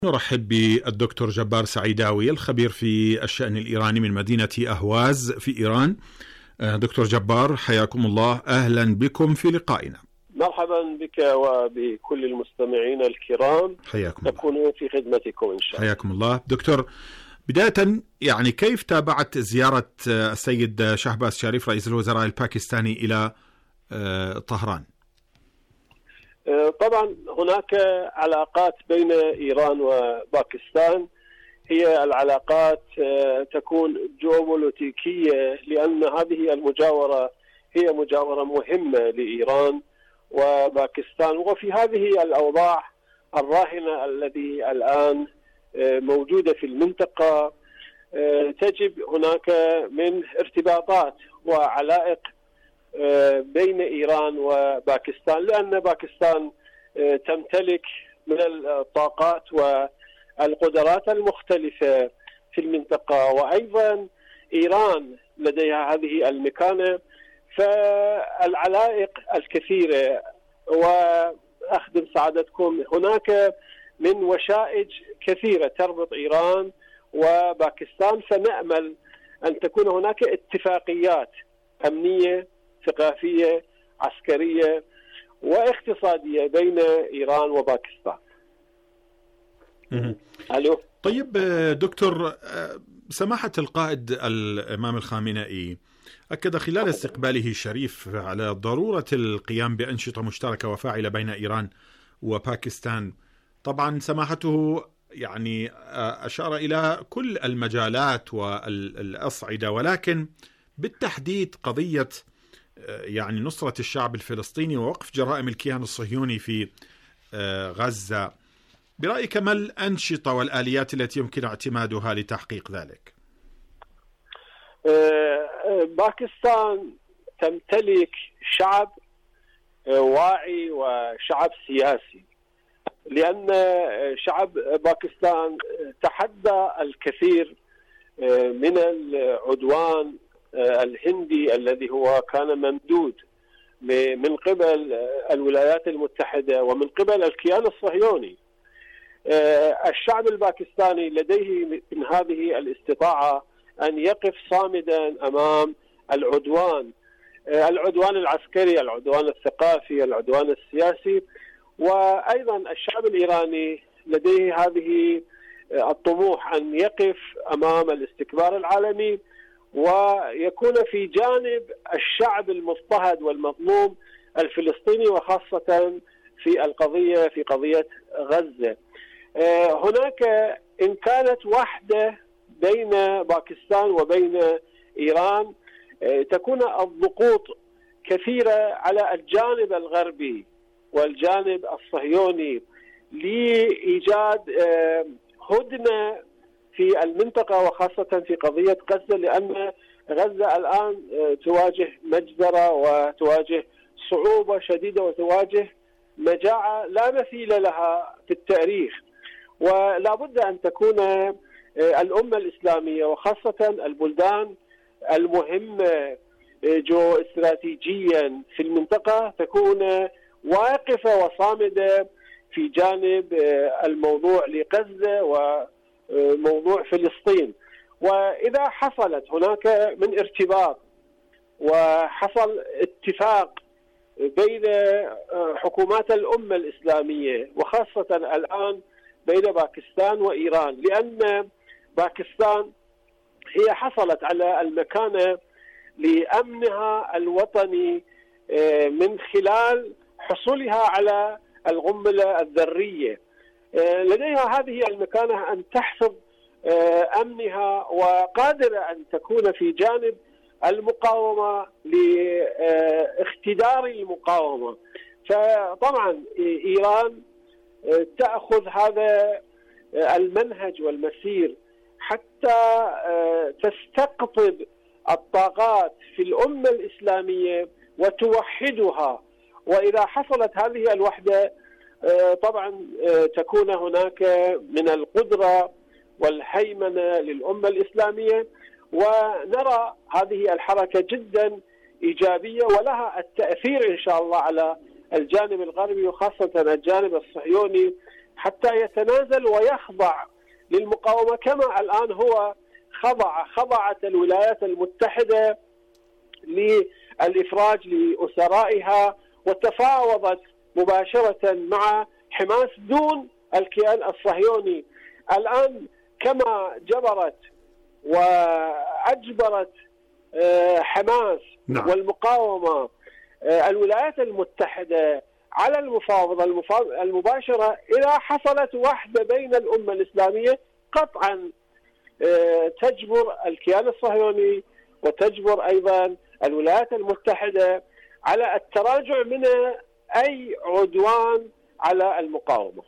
نرحب بالدكتور جبار سعيداوي الخبير في الشأن الإيراني من مدينة أهواز في إيران. دكتور جبار حياكم الله، أهلا بكم في لقائنا. مرحبا بك وبكل المستمعين الكرام، حياكم نكون الله. في خدمتكم إن شاء الله. حياكم الله. دكتور، بداية كيف تابعت زيارة السيد شهباز شريف رئيس الوزراء الباكستاني إلى طهران؟ طبعا هناك علاقات بين إيران وباكستان، هي العلاقات تكون جيوبوليتيكية، لأن هذه المجاورة هي مجاورة مهمة لإيران وباكستان. وفي هذه الأوضاع الراهنة التي الآن موجودة في المنطقة، تجب هناك من ارتباطات وعلائق بين إيران وباكستان، لأن باكستان تمتلك من الطاقات والقدرات المختلفة في المنطقة، وأيضا إيران لديها هذه المكانة، فالعلائق الكثيرة. وأخدم سعادتكم هناك من وشائج كثيرة تربط إيران وباكستان، فنأمل أن تكون هناك اتفاقيات أمنية ثقافية عسكرية واقتصادية بين إيران وباكستان. ألو. طيب دكتور، سماحة القائد الإمام الخامنئي أكد خلال استقباله الشريف على ضرورة القيام بأنشطة مشتركة وفاعلة بين إيران وباكستان. طبعا سماحته أشار إلى كل المجالات والأصعدة، ولكن بالتحديد قضية نصرة الشعب الفلسطيني ووقف جرائم الكيان الصهيوني في غزة. برأيك ما الأنشطة والآليات التي يمكن اعتمادها لتحقيق ذلك؟ باكستان تمتلك شعب واعي وشعب سياسي، لأن شعب باكستان تحدى الكثير من العدوان الهندي الذي هو كان ممدود من قبل الولايات المتحدة ومن قبل الكيان الصهيوني. الشعب الباكستاني لديه من هذه الاستطاعة أن يقف صامدا أمام العدوان العسكري، العدوان الثقافي، العدوان السياسي. وأيضا الشعب الإيراني لديه هذه الطموح أن يقف أمام الاستكبار العالمي ويكون في جانب الشعب المضطهد والمظلوم الفلسطيني، وخاصة في قضية غزة. هناك إن كانت وحدة بين باكستان وبين إيران، تكون الضغوط كثيرة على الجانب الغربي والجانب الصهيوني لإيجاد هدنة في المنطقة، وخاصة في قضية غزة، لأن غزة الآن تواجه مجزرة وتواجه صعوبة شديدة وتواجه مجاعة لا مثيل لها في التاريخ. ولا بد أن تكون الأمة الإسلامية وخاصة البلدان المهمة جو استراتيجيا في المنطقة تكون واقفة وصامدة في جانب الموضوع لغزة وموضوع فلسطين. وإذا حصلت هناك من ارتباط وحصل اتفاق بين حكومات الأمة الإسلامية وخاصة الآن بين باكستان وإيران، لأن باكستان هي حصلت على المكانة لأمنها الوطني من خلال حصولها على القنبلة الذرية. لديها هذه المكانة أن تحفظ أمنها وقادرة أن تكون في جانب المقاومة لاختدار المقاومة. فطبعا إيران تأخذ هذا المنهج والمسير حتى تستقطب الطاقات في الأمة الإسلامية وتوحدها. وإذا حصلت هذه الوحدة طبعا تكون هناك من القدرة والهيمنة للأمة الإسلامية، ونرى هذه الحركة جدا إيجابية ولها التأثير إن شاء الله على الجانب الغربي وخاصة الجانب الصهيوني حتى يتنازل ويخضع للمقاومة، كما الآن هو خضعت الولايات المتحدة للإفراج لأسرائها وتفاوضت مباشرة مع حماس دون الكيان الصهيوني. الآن كما جبرت وأجبرت حماس والمقاومة الولايات المتحدة على المفاوضة المباشرة، إذا حصلت وحدة بين الأمة الإسلامية قطعا تجبر الكيان الصهيوني وتجبر أيضا الولايات المتحدة على التراجع من أي عدوان على المقاومة.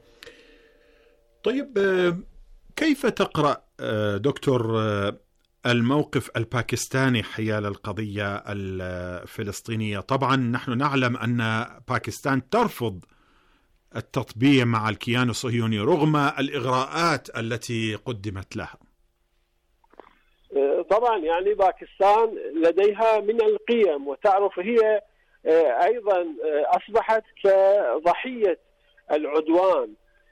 طيب، كيف تقرأ دكتور الموقف الباكستاني حيال القضية الفلسطينية؟ طبعا نحن نعلم أن باكستان ترفض التطبيع مع الكيان الصهيوني رغم الإغراءات التي قدمت لها. طبعا يعني باكستان لديها من القيم، وتعرف هي أيضا أصبحت كضحية العدوان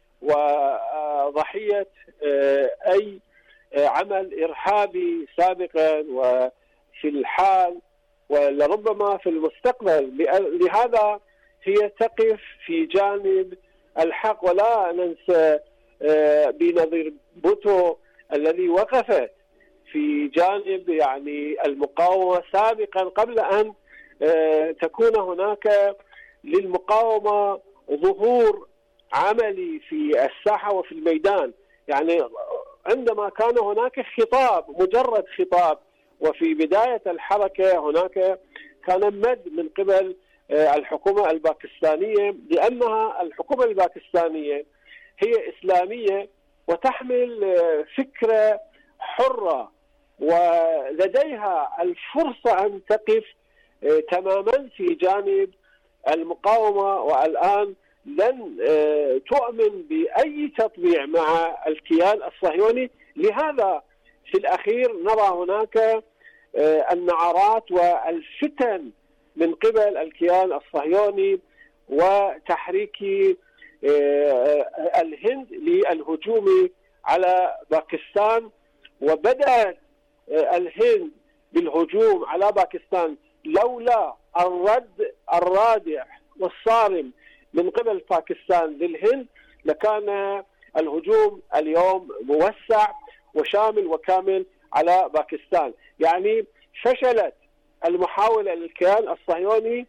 وضحية أي عمل إرهابي سابقا وفي الحال ولربما في المستقبل. لهذا هي تقف في جانب الحق، ولا ننسى بنظير بوتو الذي وقف في جانب يعني المقاومة سابقا قبل أن تكون هناك للمقاومة ظهور عملي في الساحة وفي الميدان. يعني عندما كان هناك خطاب، مجرد خطاب، وفي بداية الحركة هناك كان مد من قبل الحكومة الباكستانية، لأنها الحكومة الباكستانية هي إسلامية وتحمل فكرة حرة، ولديها الفرصة أن تقف تماما في جانب المقاومة، والآن لن تؤمن بأي تطبيع مع الكيان الصهيوني. لهذا في الأخير نرى هناك النعرات والفتن من قبل الكيان الصهيوني وتحريك الهند للهجوم على باكستان. وبدأت الهند بالهجوم على باكستان لولا الرد الرادع والصارم من قبل باكستان للهند لكان الهجوم اليوم موسع وشامل وكامل على باكستان. يعني فشلت المحاولة للكيان الصهيوني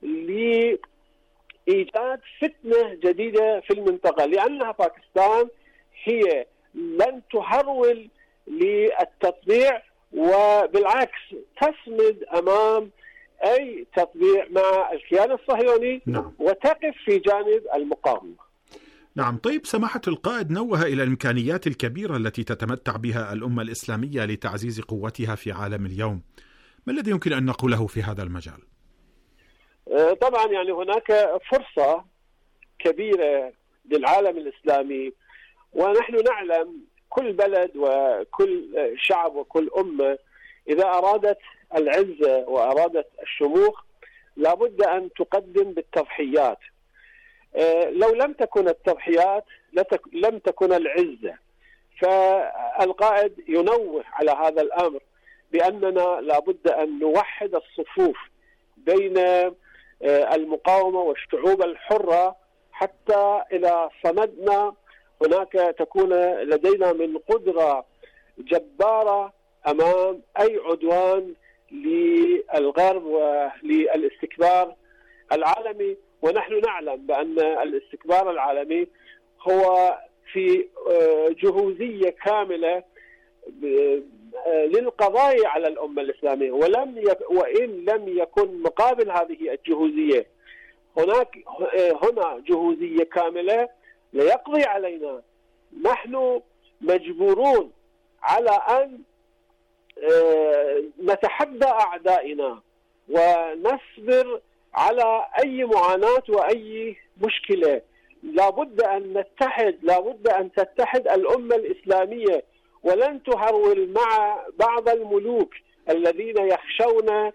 لإيجاد فتنة جديدة في المنطقة، لأنها باكستان هي لن تهرول للتطبيع، وبالعكس تصمد أمام أي تطبيع مع الكيان الصهيوني. نعم. وتقف في جانب المقاومة. نعم. طيب، سماحة القائد نوه إلى الإمكانيات الكبيرة التي تتمتع بها الأمة الإسلامية لتعزيز قوتها في عالم اليوم. ما الذي يمكن أن نقوله في هذا المجال؟ طبعا يعني هناك فرصة كبيرة للعالم الإسلامي، ونحن نعلم كل بلد وكل شعب وكل أمة إذا أرادت العزة وأرادت الشموخ لابد أن تقدم بالتضحيات. لو لم تكن التضحيات لم تكن العزة. فالقائد ينوه على هذا الأمر بأننا لابد أن نوحد الصفوف بين المقاومة والشعوب الحرة، حتى إذا صمدنا هناك تكون لدينا من قدرة جبارة أمام أي عدوان للغرب وللاستكبار العالمي. ونحن نعلم بأن الاستكبار العالمي هو في جهوزية كاملة للقضاء على الأمة الإسلامية، وإن لم يكن مقابل هذه الجهوزية هنا جهوزية كاملة ليقضي علينا. نحن مجبورون على أن نتحدى أعدائنا ونصبر على أي معاناة وأي مشكلة. لابد أن نتحد، لابد أن تتحد الأمة الإسلامية، ولن تهرول مع بعض الملوك الذين يخشون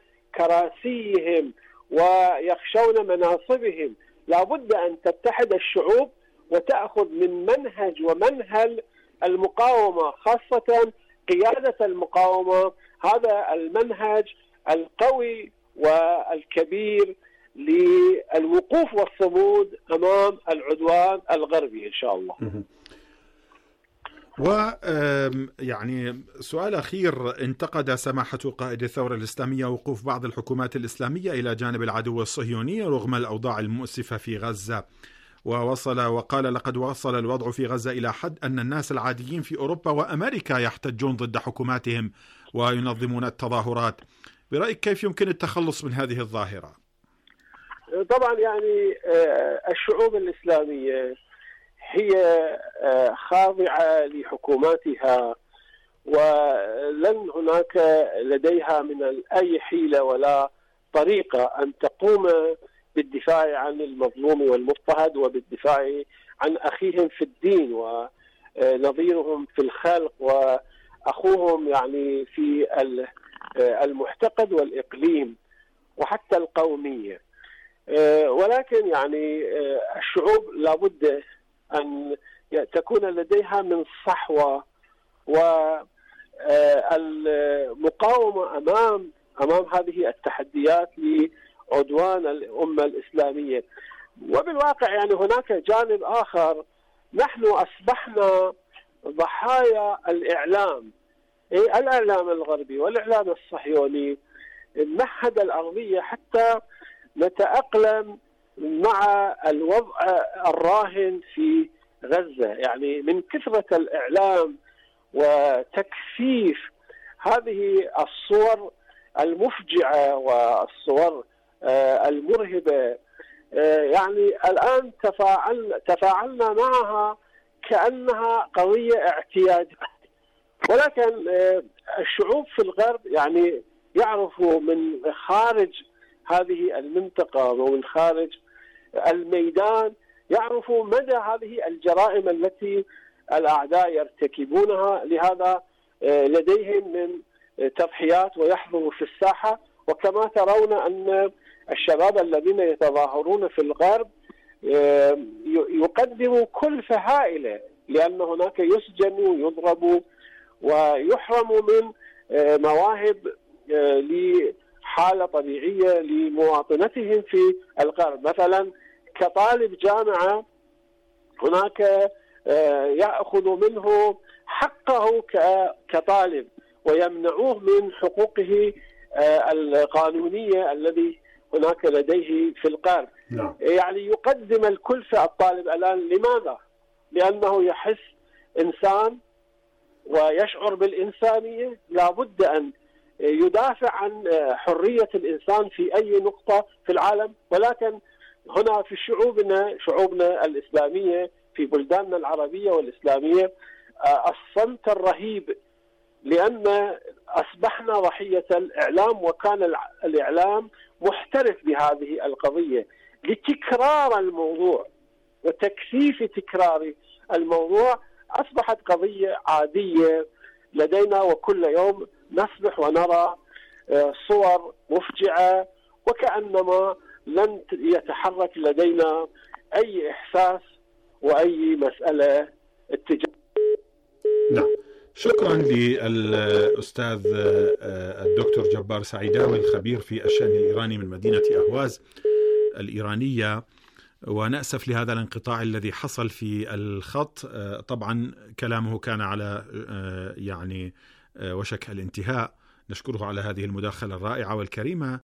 كراسيهم ويخشون مناصبهم. لابد أن تتحد الشعوب وتأخذ من منهج ومنهل المقاومة، خاصة قيادة المقاومة، هذا المنهج القوي والكبير للوقوف والصمود أمام العدوان الغربي إن شاء الله. ويعني سؤال أخير، انتقد سماحة قائد الثورة الإسلامية وقوف بعض الحكومات الإسلامية إلى جانب العدو الصهيوني رغم الأوضاع المؤسفة في غزة، وقال لقد وصل الوضع في غزة إلى حد أن الناس العاديين في أوروبا وأمريكا يحتجون ضد حكوماتهم وينظمون التظاهرات. برأيك كيف يمكن التخلص من هذه الظاهرة؟ طبعا يعني الشعوب الإسلامية هي خاضعة لحكوماتها، ولن هناك لديها من أي حيلة ولا طريقة أن تقوم بالدفاع عن المظلوم والمضطهد وبالدفاع عن أخيهم في الدين ونظيرهم في الخلق وأخوهم يعني في المعتقد والإقليم وحتى القومية. ولكن يعني الشعوب لابد أن تكون لديها من صحوة والمقاومة أمام هذه التحديات لعدوان الأمة الإسلامية. وبالواقع يعني هناك جانب آخر، نحن أصبحنا ضحايا الإعلام الغربي والإعلام الصهيوني، مهد الأرضية حتى نتأقلم مع الوضع الراهن في غزة. يعني من كثرة الإعلام وتكثيف هذه الصور المفجعة والصور المرهبة، يعني الآن تفاعلنا معها كأنها قضية اعتيادية. ولكن الشعوب في الغرب يعني يعرفوا من خارج هذه المنطقة ومن خارج الميدان، يعرفوا مدى هذه الجرائم التي الأعداء يرتكبونها، لهذا لديهم من تضحيات ويحضروا في الساحة. وكما ترون أن الشباب الذين يتظاهرون في الغرب يقدموا كلفة هائلة، لأن هناك يسجنوا ويضربوا ويحرموا من مواهب لحالة طبيعية لمواطنتهم في الغرب. مثلا كطالب جامعة هناك يأخذ منه حقه كطالب ويمنعوه من حقوقه القانونية الذي هناك لديه في الغرب. يعني يقدم الكلفة الطالب الآن. لماذا؟ لأنه يحس إنسان ويشعر بالإنسانية، لابد أن يدافع عن حرية الإنسان في أي نقطة في العالم. ولكن هنا في شعوبنا الإسلامية في بلداننا العربية والإسلامية الصمت الرهيب، لأن أصبحنا ضحية الإعلام، وكان الإعلام محترف بهذه القضية لتكرار الموضوع وتكثيف تكرار الموضوع. أصبحت قضية عادية لدينا، وكل يوم نصبح ونرى صور مفجعة وكأنما لن يتحرك لدينا أي إحساس وأي مسألة اتجاه. نعم، شكرا للأستاذ الدكتور جبار سعيداوي الخبير في الشأن الإيراني من مدينة أهواز الإيرانية. ونأسف لهذا الانقطاع الذي حصل في الخط، طبعا كلامه كان على يعني وشك الانتهاء. نشكره على هذه المداخلة الرائعة والكريمة.